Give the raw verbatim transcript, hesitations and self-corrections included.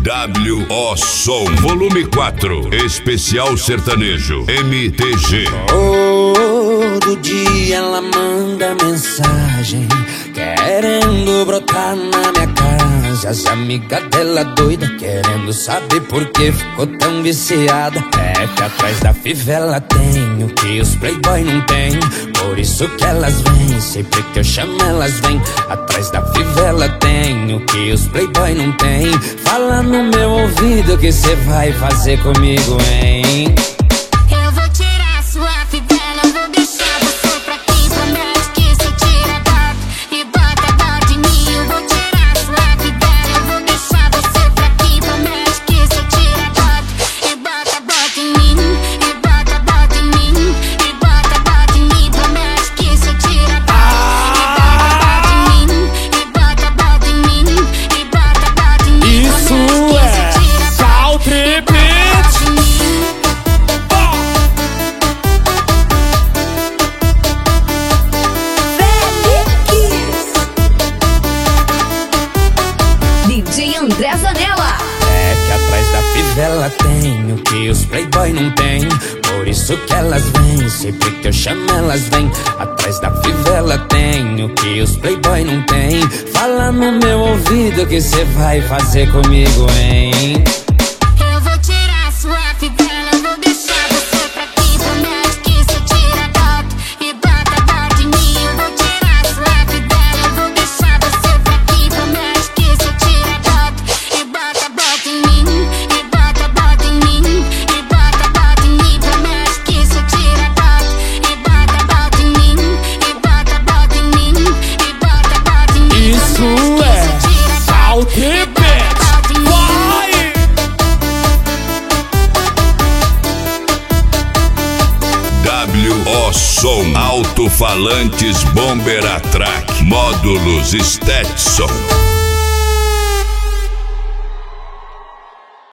W O Som, volume quatro, especial sertanejo, M T G. Todo dia ela manda mensagem querendo brotar na minha casa. As amigas dela doida querendo saber por que ficou tão viciada. É que atrás da fivela tem o que os playboy não tem. Por isso que elas vêm, sempre que eu chamo elas vêm. Atrás da fivela tem o que os playboy não tem. Fala no meu ouvido o que cê vai fazer comigo, hein? Eu vou tirar sua fivela, vou deixar você pra quem promete que cê tira foto e bota dó de mim. Eu vou tirar sua fivela, vou deixar você pra quem promete que cê tira foto e bota bota em mim, e bota bota em mim, e bota bota em mim. Promete que cê tira foto e bota bota em mim, e bota bota em mim, e bota bota em mim. Isso é Sal Trip. D J André Zanella. É que atrás da fivela tem o que os playboy não tem. Por isso que elas vêm, sempre que eu chamo elas vêm. Atrás da fivela tem o que os playboy não tem. Fala no meu ouvido o que cê vai fazer comigo, hein? Eu vou tirar sua fivela, vou deixar você pra quem promete que cê tira foto e bota bota em mim. Eu vou tirar sua fivela, vou deixar você pra quem promete que cê tira foto e bota bota em mim, e bota bota em mim, e bota bota em mim. Promete que cê tira foto e bota bota em mim, e bota bota em mim, e bota bota em mim. Isso é Sal Trip. Vai! W O Som, alto-falantes Bomber Atrack, módulos Stetson.